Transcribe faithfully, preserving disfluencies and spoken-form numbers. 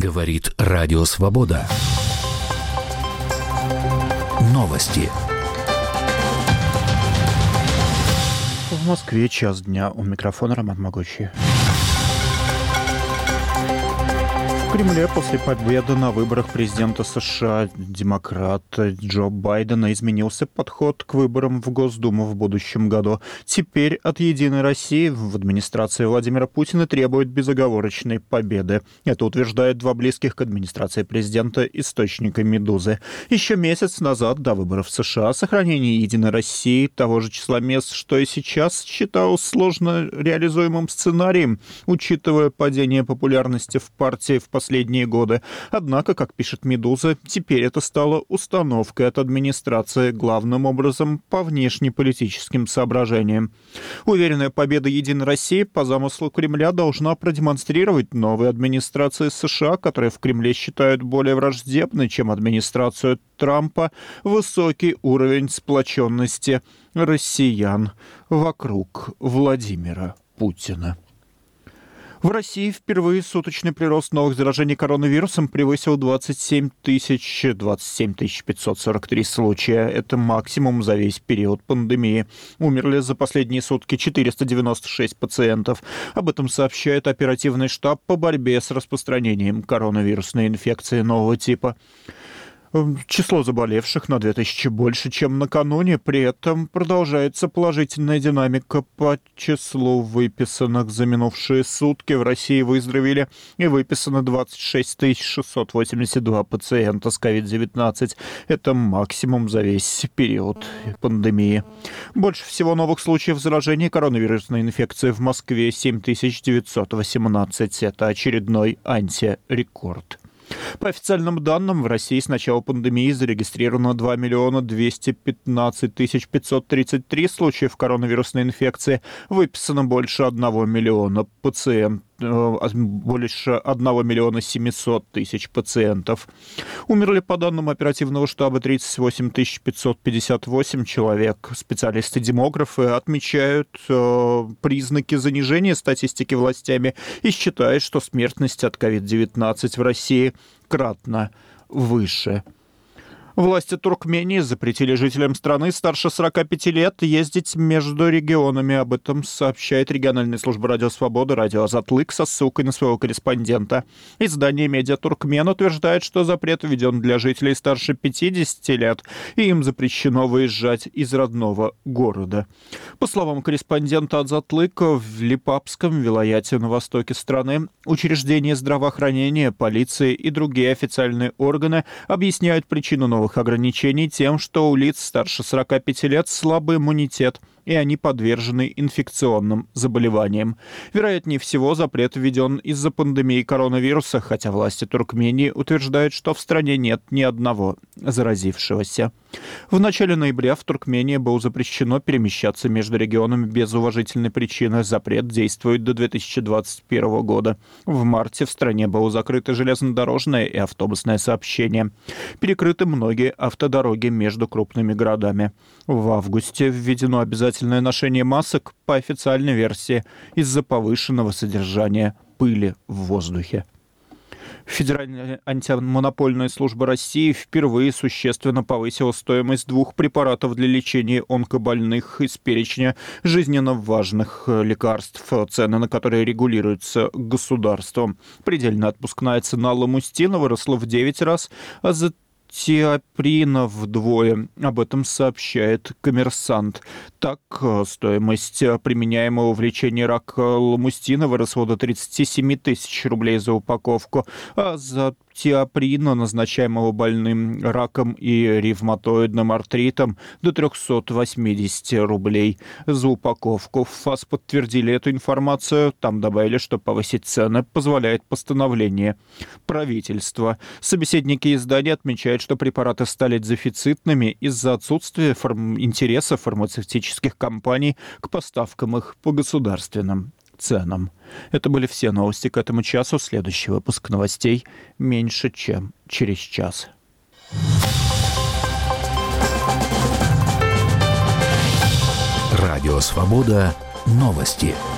Говорит Радио Свобода. Новости. В Москве час дня. У микрофона Роман Могучий. В Кремле после победы на выборах президента США демократа Джо Байдена изменился подход к выборам в Госдуму в будущем году. Теперь от «Единой России» в администрации Владимира Путина требуют безоговорочной победы. Это утверждают два близких к администрации президента источника «Медузы». Еще месяц назад, до выборов в США, сохранение «Единой России» того же числа мест, что и сейчас, считалось сложно реализуемым сценарием, учитывая падение популярности в партии в последние годы. Однако, как пишет «Медуза», теперь это стало установкой от администрации, главным образом по внешнеполитическим соображениям. Уверенная победа «Единой России» по замыслу Кремля должна продемонстрировать новой администрации США, которая в Кремле считают более враждебной, чем администрацию Трампа, высокий уровень сплоченности россиян вокруг Владимира Путина. В России впервые суточный прирост новых заражений коронавирусом превысил двадцать семь тысяч, двадцать семь тысяч пятьсот сорок три случая. Это максимум за весь период пандемии. Умерли за последние сутки четыреста девяносто шесть пациентов. Об этом сообщает оперативный штаб по борьбе с распространением коронавирусной инфекции нового типа. Число заболевших на две тысячи больше, чем накануне. При этом продолжается положительная динамика по числу выписанных за минувшие сутки. В России выздоровели и выписано двадцать шесть тысяч шестьсот восемьдесят два пациента с ковид девятнадцать. Это максимум за весь период пандемии. Больше всего новых случаев заражения коронавирусной инфекцией в Москве — семь тысяч девятьсот восемнадцать. Это очередной антирекорд. По официальным данным, в России с начала пандемии зарегистрировано два миллиона двести пятнадцать тысяч пятьсот тридцать три случаев коронавирусной инфекции. Выписано больше одного миллиона пациентов. больше одного миллиона семьсот тысяч пациентов. Умерли, по данным оперативного штаба, тридцать восемь тысяч пятьсот пятьдесят восемь человек. Специалисты-демографы отмечают э, признаки занижения статистики властями и считают, что смертность от ковид девятнадцать в России кратно выше. Власти Туркмении запретили жителям страны старше сорока пяти лет ездить между регионами. Об этом сообщает региональная служба Радио Свобода, Радио Азатлык, со ссылкой на своего корреспондента. Издание «Медиа Туркмен» утверждает, что запрет введен для жителей старше пятидесяти лет, и им запрещено выезжать из родного города. По словам корреспондента Азатлыка, в Липапском вилаяте на востоке страны учреждения здравоохранения, полиции и другие официальные органы объясняют причину нового ограничений тем, что у лиц старше сорока пяти лет слабый иммунитет, и они подвержены инфекционным заболеваниям. Вероятнее всего, запрет введен из-за пандемии коронавируса, хотя власти Туркмении утверждают, что в стране нет ни одного заразившегося. В начале ноября в Туркмении было запрещено перемещаться между регионами без уважительной причины. Запрет действует до две тысячи двадцать первого года. В марте в стране было закрыто железнодорожное и автобусное сообщение. Перекрыты многие автодороги между крупными городами. В августе введено обязательное ношение масок по официальной версии из-за повышенного содержания пыли в воздухе. Федеральная антимонопольная служба России впервые существенно повысила стоимость двух препаратов для лечения онкобольных из перечня жизненно важных лекарств, цены на которые регулируются государством. Предельная отпускная цена ламустина выросла в девять раз, а за тиоприна вдвое. Об этом сообщает «Коммерсант». Так, стоимость применяемого в лечении рака ламустина выросла до тридцати семи тысяч рублей за упаковку, а за тиоприна, назначаемого больным раком и ревматоидным артритом, до трехсот восьмидесяти рублей за упаковку. В ФАС подтвердили эту информацию. Там добавили, что повысить цены позволяет постановление правительства. Собеседники издания отмечают, что препараты стали дефицитными из-за отсутствия фарм... интереса фармацевтических компаний к поставкам их по государственным ценам. Это были все новости к этому часу. Следующий выпуск новостей меньше, чем через час. Радио Свобода. Новости.